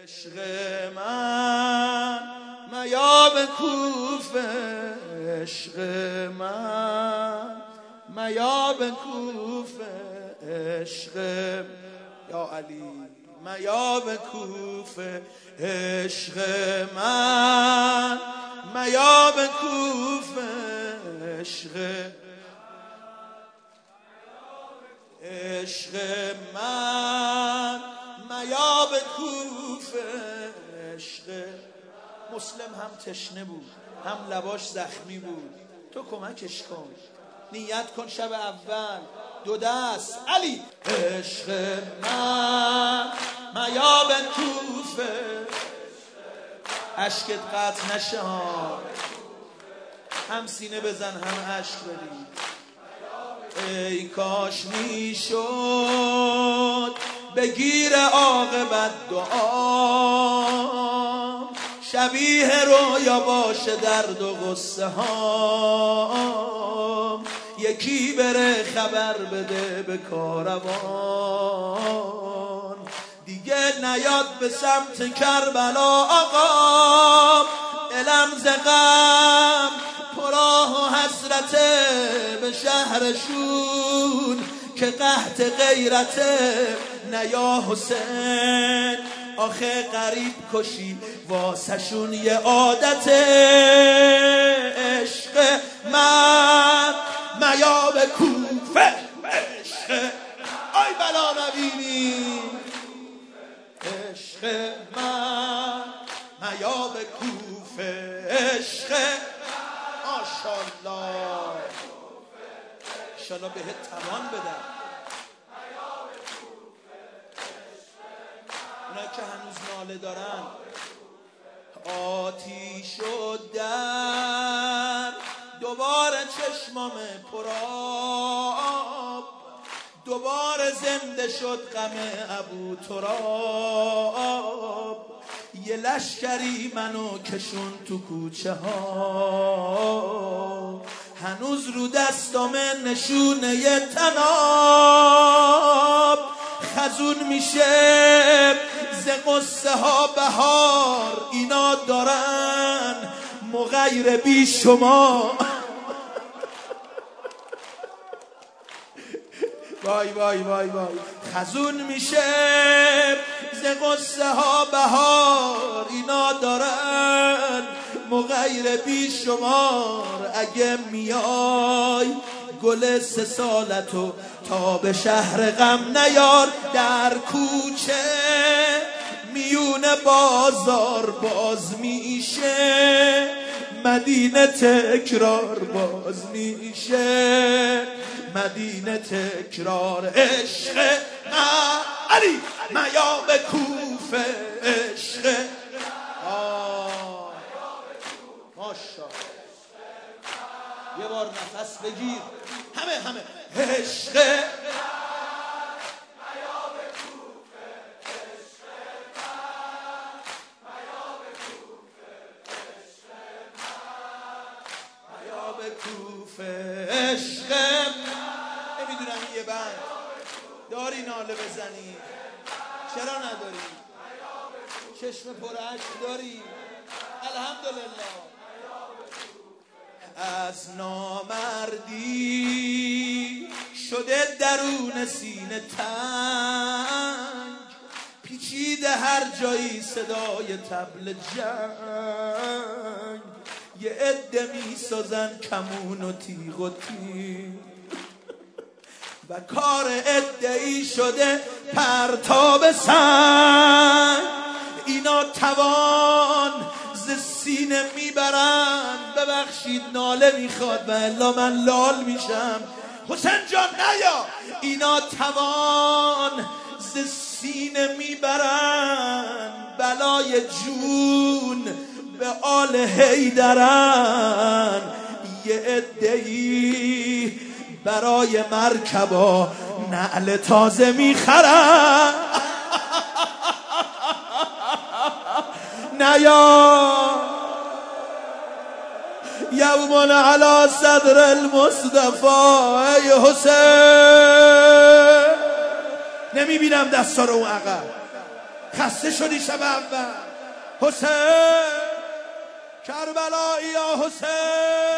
عشق من میاب کوفه، عشق من میاب کوفه، عشق یا علی میاب کوفه، عشق من میاب کوفه، عشق عشق من میاب کوفه، عشق. مسلم هم تشنه بود هم لباش زخمی بود، تو کمکش کن، نیت کن شب اول دو دست علی. عشق من میاب کوفه، عشقت قطع نشه ها، هم سینه بزن هم عشق بدی. ای کاش میشد بگیر عاقبت دعا، شبیه رویا باشه درد و غصه ها، یکی بره خبر بده به کاروان، دیگه نیاد به سمت کربلا آقا، دلم ز غم پراه و حسرته به شهرشون که قحط غیرته، نیا حسین آخه غریب کشی واسه شون یه عادته، عشق من میاب کوفه، عشق آی بلا نبینی، عشق من میاب کوفه، عشق ماشاءالله انشالله بهت توان بدم. اونایی که هنوز ناله دارن، آتیش و در دوباره چشمام پرآب، دوباره زنده شد غم ابو تراب، یه لشکری منو کشون تو کوچه ها، هنوز رو دستام نشونه ی تناب، خزون میشه ز قصه ها بهار، اینا دارن مغیر بی شما. وای وای وای وای، خزون میشه ز قصه ها بهار، اینا دارن مغیر بی شمار، اگه میای گل 3 سالتو تا به شهر غم نیار، در کوچه میون بازار باز میشه، مدینه تکرار باز میشه، مدینه تکرار. عشق من علی میاب کوفه، عشق ماشاءالله. یه بار نفس بگیر همه عشق میاب کوفه، عشق میاب کوفه، عشق میاب کوفه، عشق. نمیدونم یه بند داری ناله بزنی؟ چرا نداری؟ چشم پر اشک داری؟ الحمدلله. از نامردی شده درون سینه تنگ، پیچیده هر جایی صدای طبل جنگ، یه عده میسازن کمون و تیغ و تیر، و کار عده‌ای شده پرتاب سنگ، اینا توان ز سینه میبرن، ببخشید ناله میخواد و الا من لال میشم، حسین جان نیا، اینا توان ز سینه میبرن، بلای جون به آل حیدرن، یه عده‌ای برای مرکبا نعل تازه میخرن. نیا یومن علی صدر المصطفى، ای حسین. نمیبینم دستا رو اون عقب، خسته شدی شب اول. حسین کربلایی یا حسین.